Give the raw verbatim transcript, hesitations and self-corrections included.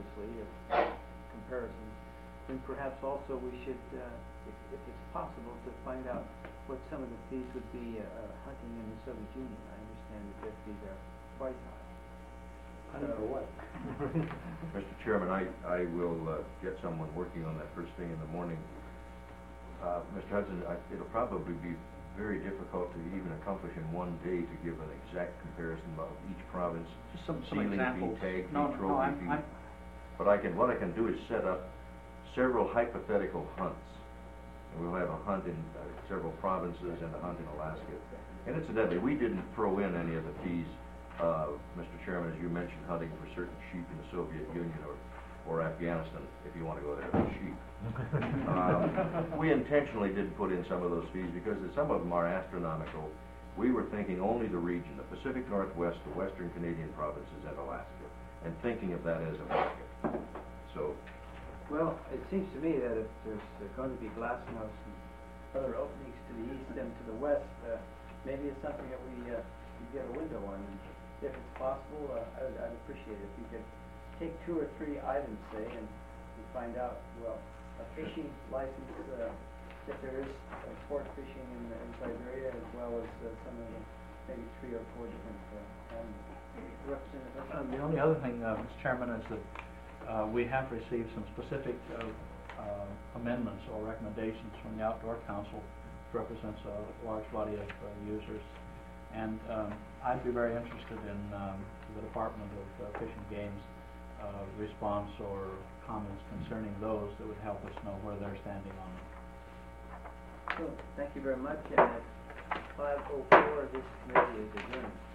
previously of comparisons, then perhaps also we should, uh, if, if it's possible, to find out what some of the fees would be uh, hunting in the Soviet Union. I understand that their fees are quite high. Hunting for what? Mister Chairman, I, I will uh, get someone working on that first thing in the morning. Uh, Mister Hudson, I, it'll probably be very difficult to even accomplish in one day to give an exact comparison of each province. Just some, some ceiling examples. fee, tag No, fee, no, trophy I'm, fee. I'm, But I can, what I can do is set up several hypothetical hunts. And we'll have a hunt in uh, several provinces and a hunt in Alaska. And incidentally, we didn't throw in any of the fees, uh, Mister Chairman, as you mentioned, hunting for certain sheep in the Soviet Union or, or Afghanistan, if you want to go there for sheep. um, we intentionally didn't put in some of those fees because some of them are astronomical. We were thinking only the region, the Pacific Northwest, the Western Canadian provinces, and Alaska, and thinking of that as a market. So, Well, it seems to me that if there's uh, going to be glasshouse and other openings to the east and to the west, uh, maybe it's something that we uh, could get a window on. And if it's possible, uh, I would, I'd appreciate it if you could take two or three items, say, and, and find out, well, a fishing license, uh, if there is uh, sport fishing in, in Siberia, as well as uh, some of the, maybe three or four different uh, animals. Representative. uh, the only other thing, uh, Mister Chairman, is that uh, we have received some specific uh, uh, amendments or recommendations from the Outdoor Council, which represents a large body of uh, users. And um, I'd be very interested in um, the Department of uh, Fish and Game's uh, response or comments concerning those that would help us know where they're standing on them. So, thank you very much, and at five oh four, this committee is adjourned.